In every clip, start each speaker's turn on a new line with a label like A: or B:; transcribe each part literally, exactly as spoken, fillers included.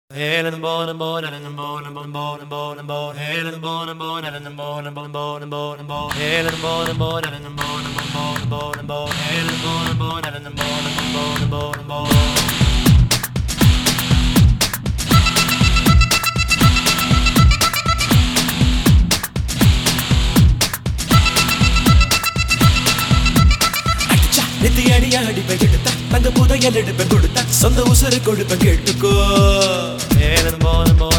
A: Hail and born and born and born and born and born and born Hail and born and born and born and born and born and born and born Hail and born and born and born and born and born and born Hail and born and born and born and born and born and born NITI அடி அடி பெகிடுத்த தங்க புதையல் எடுப்ப கொடுத்த சொந்த உசுறு கொடுப்ப கேட்டுக்கோ ஏலன் போன போன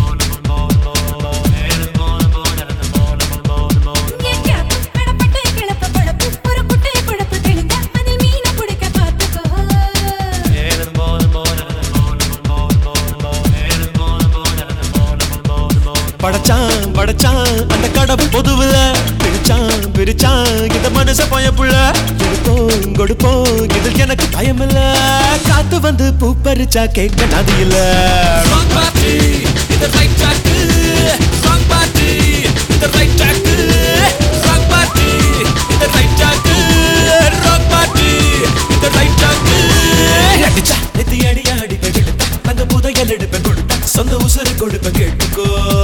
A: படைச்சான் படைச்சான் அந்த கடவுள் பொதுவுல பிரிச்சான் பிரிச்சான் இந்த மனச பயப்புள்ள கொடுப்போம் கொடுப்போம் இதில் எனக்கு பயமில்ல காத்து வந்து பூ பறிச்சா கேட்க நதி இல்ல நெத்தி அடி அடி பெகிடுத்த தங்க புதையல் எடுப்ப கொடுத்த சொந்த உசுறு கொடுப்ப கேட்டுக்கோ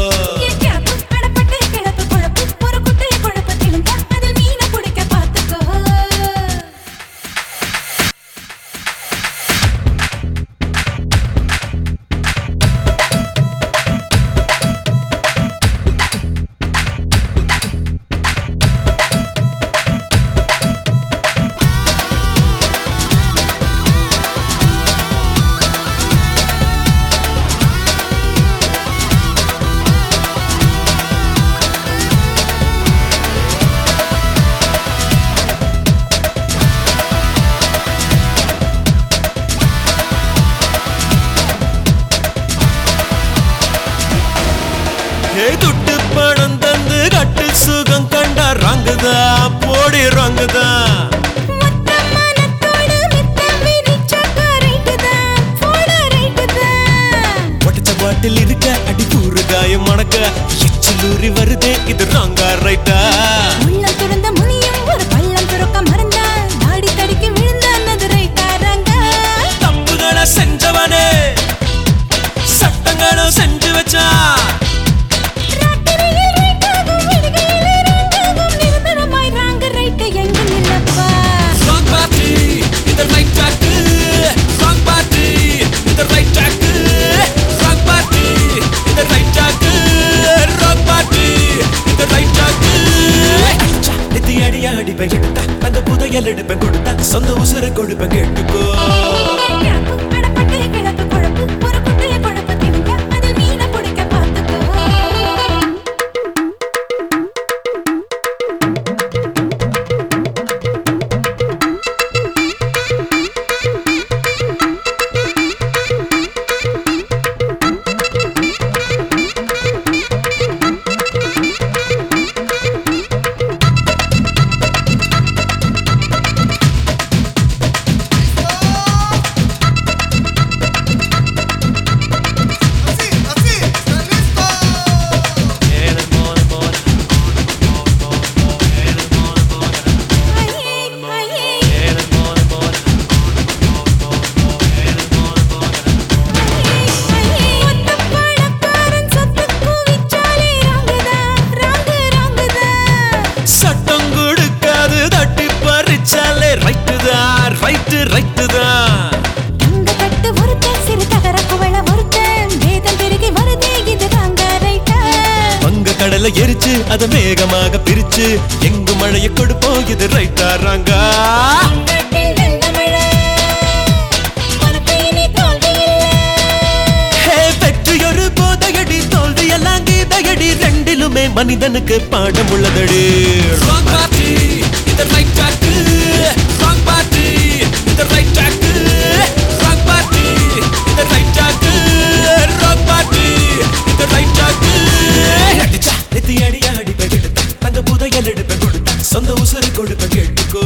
A: துட்டு பணம் தந்து கட்டு சுகம் கண்டா ரங்குதா போடி ரங்குதா ஒட்டச்ச பாட்டில் இருக்க அடி கூறு காயம் மணக்க எச்சிலூரி வருதே இது ரங்கா ரைட்டா
B: உள்ளம் துறந்த முனியும் ஒரு பள்ளம் துறக்க மறந்தா தாடி தடிக்கு விழுந்தானது ரைட்டா ரங்கா
A: தம்புகளை செஞ்சவனே சட்டங்களும் செஞ்சு வச்சா அடி பெகிடுத்த அந்த புதையல் எடுப்ப கொடுத்த சொந்த உசுறு கொடுப்ப கேட்டுக்கோ கடலை எரிச்சு அத மேகமாக பிரிச்சு எங்கு மழையை கொடுப்போம் இது ரைட்டா ராங்கா வெற்றியொரு போதையடி தோல்வி எல்லாம் கீதையடி ரெண்டிலுமே மனிதனுக்கு பாடம் உள்ளதடி சொந்த உசுறு கொடுப்ப கேட்டுக்கோ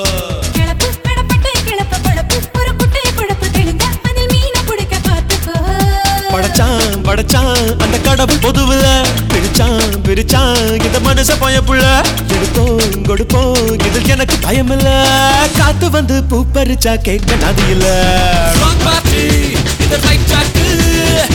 A: படைச்சான் படைச்சான் அந்த கடவுள் பொதுவுல பிரிச்சான் பிரிச்சான் இந்த மனச பயப்புள்ள எடுப்போம் கொடுப்போம் இதில் எனக்கு பயமில்ல காத்து வந்து பூ பறிச்சா கேட்க நதி இல்ல